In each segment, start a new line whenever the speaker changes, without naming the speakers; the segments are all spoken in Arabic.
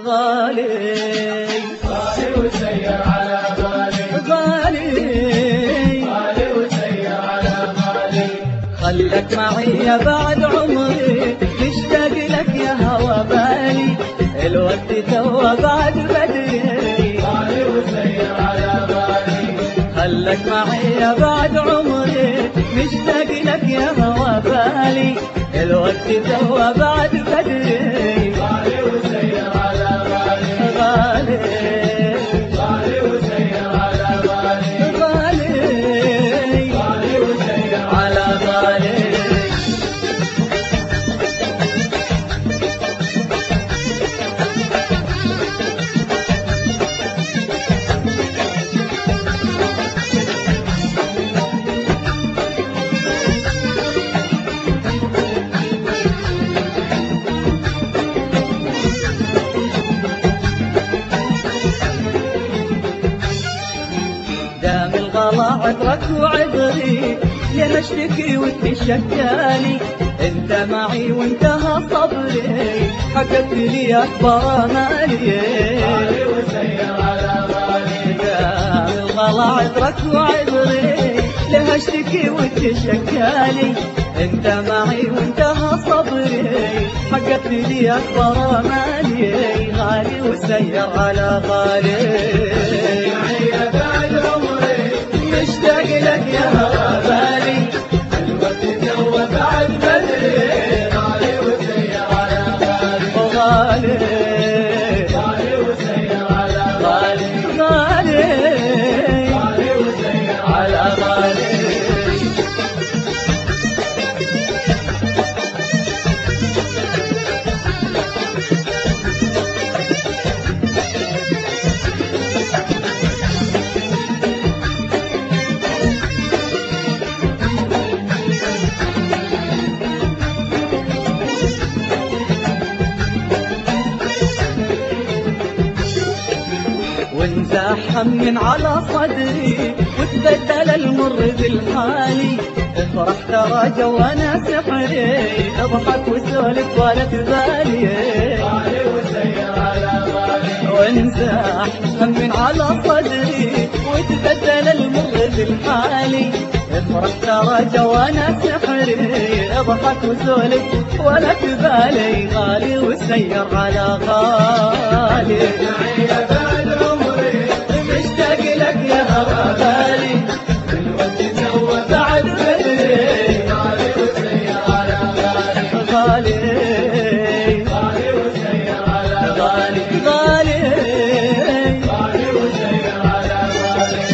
غالي
غالي وسير على غالي
غالي
غالي وسير على غالي
خلك معي بعد عمري مشتاق لك يا هوى بالي الوقت توا بعد بدري
غالي وسير على غالي
خلك معي بعد عمري مشتاق لك يا هوى بالي الوقت توا بعد بدري
غالي وسير على غالي
غالي
غالي وسير على غالي
غالي
غالي وسير
على غالي دام الغلا عذرك وعذري يا اشتكي وتشكالي انت معي وانتهى صبري حققت لي اكبر امالي
غالي وسير على غالي
دام الغلا عذرك وعذري لها اشتكي وتشكالي انت معي وانتهى صبري حققت لي اكبر امالي غالي وسير على غالي
معي بعد عمري
مشتاق لك يا هوى بالي
الوقت توا بعد بدري غالي وسير على غالي
غالي
غالي وسير على غالي
غالي
غالي وسير
على غالي وانزاحم من على صدري وتبدل المر بالحالي افرح ترى جوانا سحري اضحك وسولف ولا تبالي
غالي وسير على غالي
وانزاحم من على صدري وتبدل المر بالحالي افرح ترى جوانا سحري اضحك وسولف ولا تبالي غالي وسير على غالي
معي بعد عمري
مشتاق لك يا هوى بالي
الوقت توا
بعد بدري
غالي وسير على غالي
غالي
غالي وسير على غالي
غالي
غالي وسير على غالي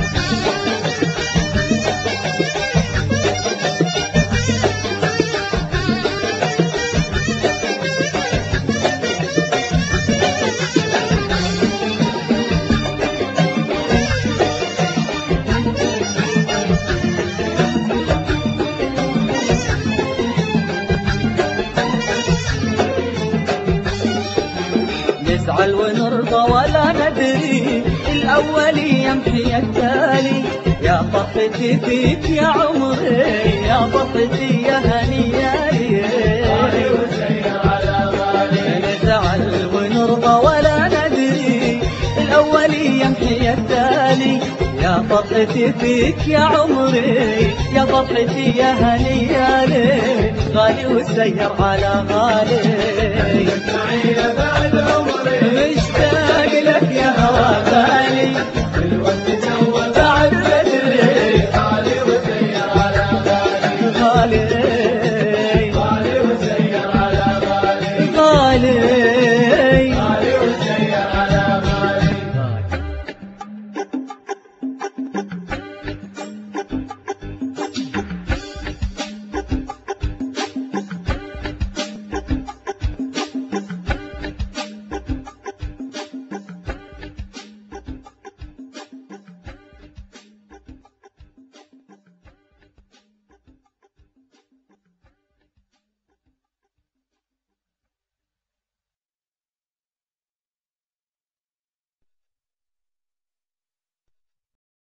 نزعل ونرضى ولا ندري الأول يمحي التالي يا فرحتي فيك يا عمري يا فرحتي يا هنيالي
غالي وسير على غالي
نزعل ونرضى ولا ندري الأول يمحي التالي يا فرحتي فيك يا عمري يا فرحتي يا هنيالي غالي وسير على غالي
معي بعد عمري
مشتاق لك يا هوى بالي